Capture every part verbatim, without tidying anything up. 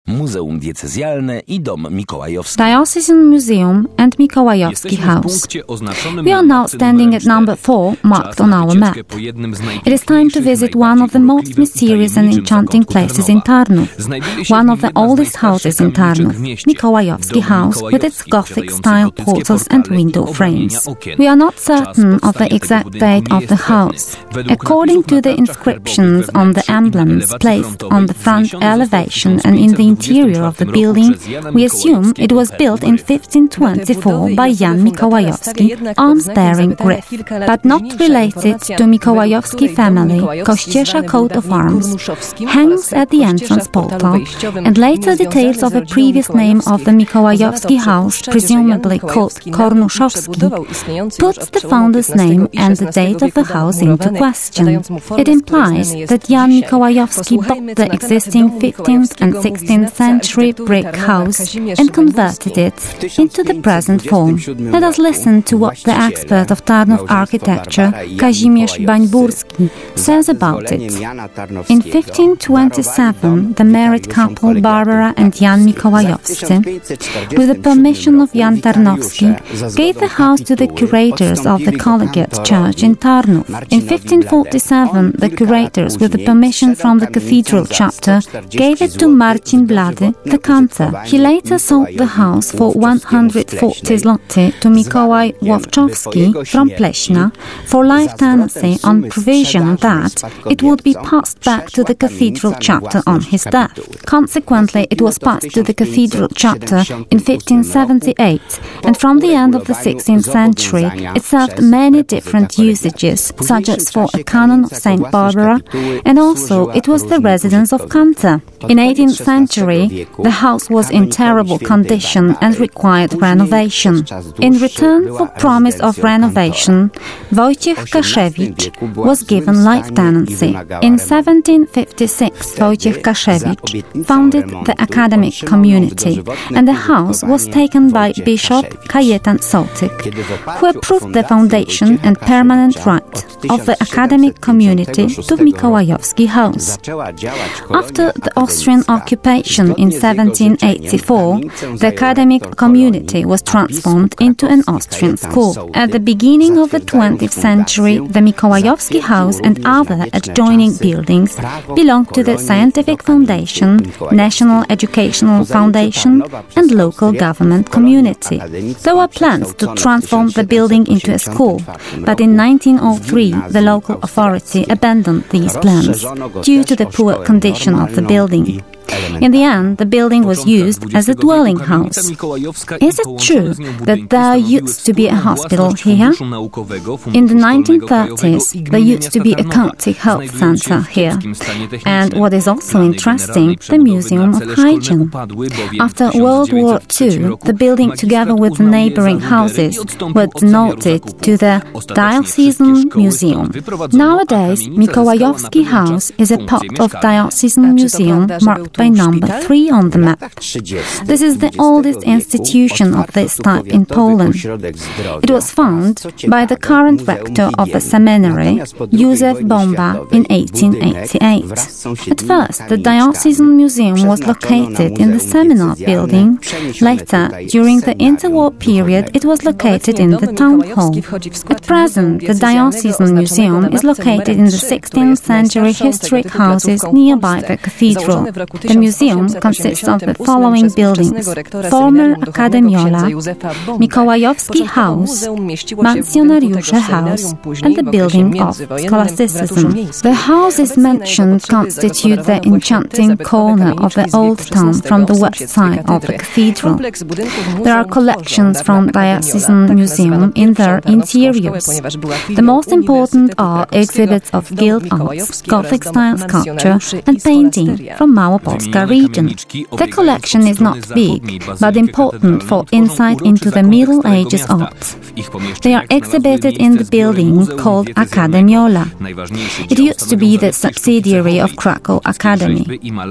Muzeum Diecezjalne i Dom Mikołajowski. Diocesan Museum and Mikołajowski House. We are now standing at number four, marked on our map. It is time to visit one of the most mysterious and enchanting places in Tarnów, one of the oldest houses in Tarnów, Mikołajowski House, with its Gothic-style portals and window frames. We are not certain of the exact date of the house. According to the inscriptions on the emblems placed on the front elevation and in the interior of the building, we assume it was built in fifteen twenty-four by Jan Mikołajowski, arms-bearing grip, but not related to Mikołajowski family. Kościesza coat of arms hangs at the entrance portal, and later details of a previous name of the Mikołajowski house, presumably called Kornuszowski, puts the founder's name and the date of the house into question. It implies that Jan Mikołajowski bought the existing fifteenth and sixteenth century brick house and converted it into the present form. Let us listen to what the expert of Tarnów architecture, Kazimierz Bańburski, says about it. In fifteen twenty-seven, the married couple Barbara and Jan Mikołajowski, with the permission of Jan Tarnowski, gave the house to the curators of the Collegiate Church in Tarnów. In fifteen forty-seven, the curators, with the permission from the cathedral chapter, gave it to Marcin Blady, the cantor. He later sold the house for one hundred forty zloty to Mikołaj Łowczowski from Pleśna for life tenancy on provision that it would be passed back to the cathedral chapter on his death. Consequently, it was passed to the cathedral chapter in fifteen seventy-eight, and from the end of the sixteenth century, it served many different usages, such as for a canon of Saint Barbara, and also it was the residence of cantor. In eighteenth century, the house was in terrible condition and required renovation. In return for promise of renovation, Wojciech Kaszewicz was given life tenancy. In seventeen fifty-six, Wojciech Kaszewicz founded the academic community, and the house was taken by Bishop Kajetan Sołtyk, who approved the foundation and permanent right of the academic community to Mikołajowski house. After the Austrian occupation in seventeen eighty-four, the academic community was transformed into an Austrian school. At the beginning of the twentieth century, the Mikołajowski house and other adjoining buildings belonged to the Scientific Foundation, National Educational Foundation, and local government community. There were plans to transform the building into a school, but in nineteen oh three, the local authority abandoned these plans due to the poor condition of the building. In the end, the building was used as a dwelling house. Is it true that there used to be a hospital here? In the nineteen thirties, there used to be a Celtic health center here. And what is also interesting, the Museum of Hygiene. After World War Two, the building, together with the neighboring houses, were donated to the Diocesan Museum. Nowadays, Mikołajowski House is a part of Diocesan Museum marked by number three on the map. This is the oldest institution of this type in Poland. It was founded by the current rector of the seminary, Józef Bomba, in eighteen eighty-eight. At first, the Diocesan Museum was located in the seminar building. Later, during the interwar period, it was located in the town hall. At present, the Diocesan Museum is located in the sixteenth century historic houses nearby the cathedral. The museum consists of the following buildings: former Akademiola, Mikołajowski House, Mansjonariusze House, and the building of scholasticism. The houses mentioned constitute the enchanting corner of the old town from the west side of the cathedral. There are collections from the Diocesan Museum in their interiors. The most important are exhibits of guild arts, Gothic-style sculpture, and painting from Małopolska region. The collection is not big, but important for insight into the Middle Ages art. They are exhibited in the building called Akademiola. It used to be the subsidiary of Krakow Academy.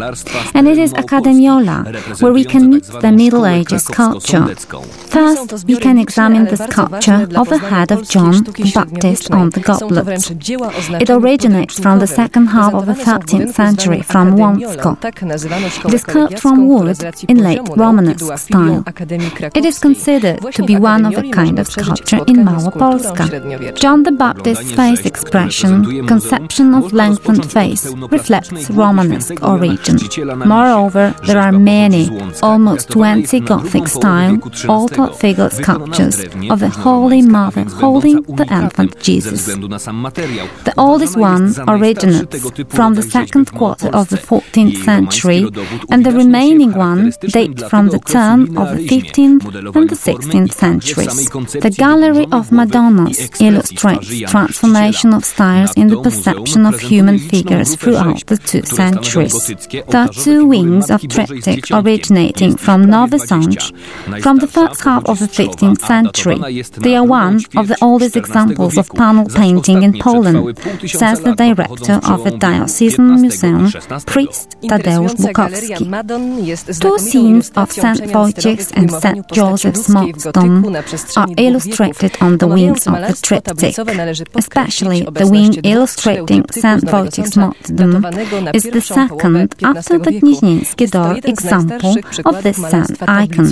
And it is Akademiola where we can meet the Middle Ages sculpture. First, we can examine the sculpture of the head of John the Baptist on the goblet. It originates from the second half of the thirteenth century from Łącko. It is cut from wood in late Romanesque style. It is considered to be one of a kind of sculpture in Małopolska. John the Baptist's face expression, conception of lengthened face, reflects Romanesque origin. Moreover, there are many, almost twenty Gothic-style, altar figure sculptures of the Holy Mother holding the infant Jesus. The oldest one originates from the second quarter of the fourteenth century, and the remaining one dates from the turn of the fifteenth and the sixteenth centuries. The Gallery of Madonnas illustrates transformation of styles in the perception of human figures throughout the two centuries. There are two wings of triptych originating from Nowy Sącz from the first half of the fifteenth century. They are one of the oldest examples of panel painting in Poland, says the director of the Diocesan Museum, priest Tadeusz Bukowski. Two scenes of Saint Wojciech's and Saint Joseph's martyrdom are illustrated on the wings of the triptych. Especially the wing illustrating Saint Wojciech's martyrdom is the second after the Gnieźnieńskie door example of this saint icon.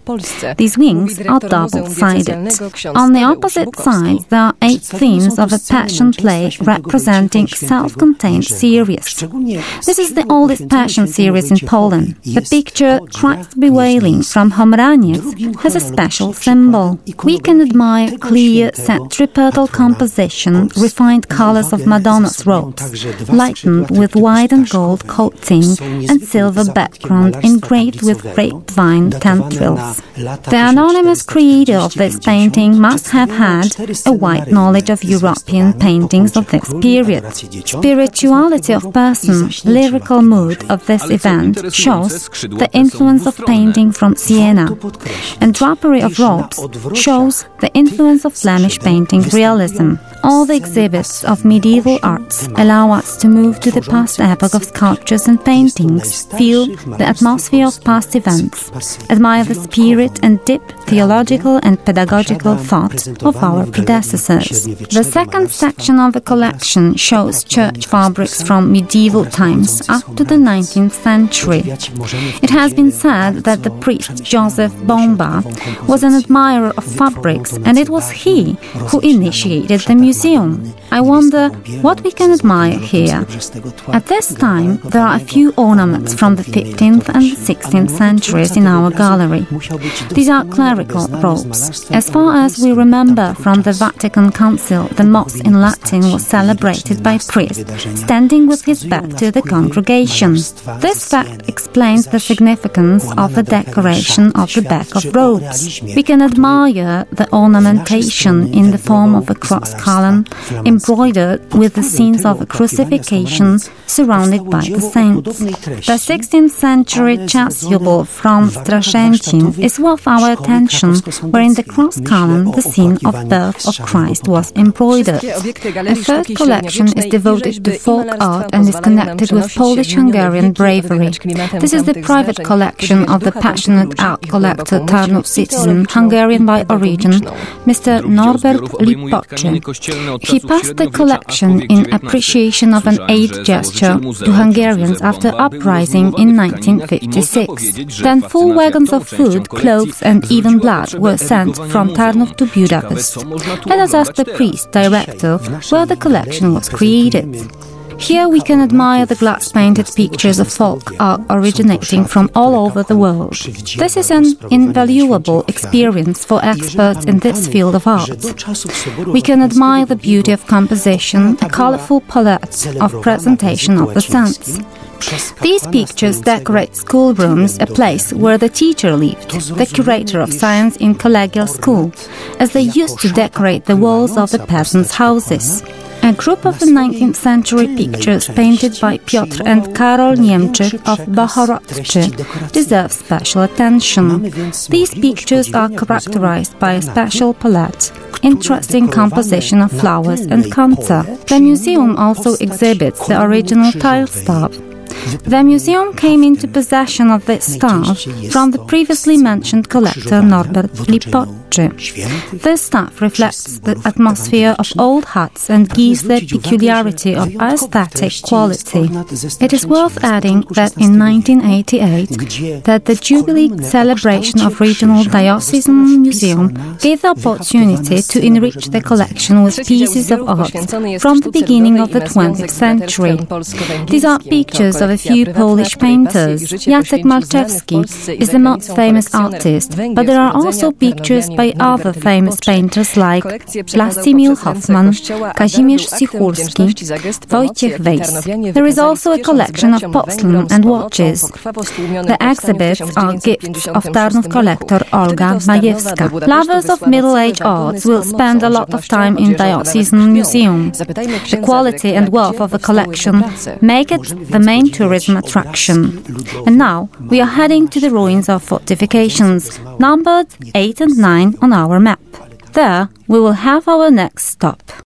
These wings are double-sided. On the opposite side, there are eight themes of a Passion play representing self-contained series. This is the oldest Passion series in Poland. The picture Christ Bewailing from Homraniec has a special symbol. We can admire clear centripetal composition, refined colors of Madonna's robes, lightened with white and gold coating and silver background engraved with grapevine tendrils. The anonymous creator of this painting must have had a wide knowledge of European paintings of this period. Spirituality of person, lyrical mood of this event shows the influence of painting from Siena, and drapery of robes shows the influence of Flemish painting realism. All the exhibits of medieval arts allow us to move to the past epoch of sculptures and paintings, feel the atmosphere of past events, admire the spirit and deep theological and pedagogical thought of our predecessors. The second section of the collection shows church fabrics from medieval times up to the nineteenth century. It has been said that the priest Joseph Bomba was an admirer of fabrics, and it was he who initiated the museum. I wonder what we can admire here. At this time, there are a few ornaments from the fifteenth and sixteenth centuries in our gallery. These are clerical robes. As far as we remember from the Vatican Council, the Mass in Latin was celebrated by priest standing with his back to the congregation. This fact explains the significance of the decoration of the back of robes. We can admire the ornamentation in the form of a cross column embroidered with the scenes of a crucifixion surrounded by the saints. The sixteenth century chasuble from Straszęcin is worth our attention, where in the cross column the scene of birth of Christ was embroidered. A third collection is devoted to folk art and is connected with Polish-Hungarian bravery. This is the private collection of the passionate art collector, Tarnów citizen, Hungarian by origin, Mister Norbert Lipoczy. He passed the collection in appreciation of an aid gesture to Hungarians after uprising in nineteen fifty-six. Then full wagons of food, clothes and even blood were sent from Tarnów to Budapest. Let us ask the priest director where the collection was created. Here we can admire the glass-painted pictures of folk art originating from all over the world. This is an invaluable experience for experts in this field of art. We can admire the beauty of composition, a colorful palette of presentation of the saints. These pictures decorate schoolrooms, a place where the teacher lived, the curator of science in collegial school, as they used to decorate the walls of the peasants' houses. A group of the nineteenth century pictures painted by Piotr and Karol Niemczyk of Bohorodczy deserve special attention. These pictures are characterized by a special palette, interesting composition of flowers and contour. The museum also exhibits the original tile stub. The museum came into possession of this staff from the previously mentioned collector Norbert Lipoczi. This staff reflects the atmosphere of old huts and gives the peculiarity of aesthetic quality. It is worth adding that in nineteen eighty-eight, that the Jubilee celebration of Regional Diocesan Museum gave the opportunity to enrich the collection with pieces of art from the beginning of the twentieth century. These are pictures of a few Polish painters. Jacek Malczewski is the most famous artist, but there are also pictures by other famous painters like Władimir Hoffman, Kazimierz Sichurski, Wojciech Weiss. There is also a collection of porcelain and watches. The exhibits are gifts of Tarnów collector Olga Majewska. Lovers of middle-age arts will spend a lot of time in Diocesan Museum. The quality and wealth of the collection make it the main tourism attraction. And now we are heading to the ruins of fortifications, numbered eight and nine on our map. There we will have our next stop.